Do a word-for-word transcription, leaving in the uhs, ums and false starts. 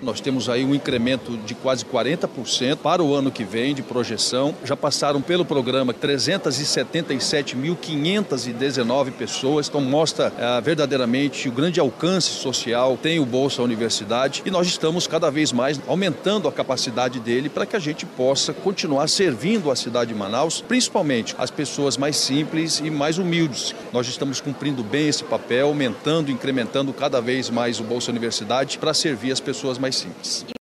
Nós temos aí um incremento de quase quarenta por cento para o ano que vem de projeção. Já passaram pelo programa trezentas e setenta e sete mil quinhentas e dezenove pessoas. Então mostra ah, verdadeiramente o grande alcance social tem o Bolsa Universidade e nós estamos cada vez mais aumentando a capacidade dele para que a gente possa continuar servindo a cidade de Manaus, principalmente as pessoas mais simples e mais humildes. Nós estamos cumprindo bem esse papel, aumentando, incrementando cada vez mais o Bolsa Universidade para servir as pessoas mais simples.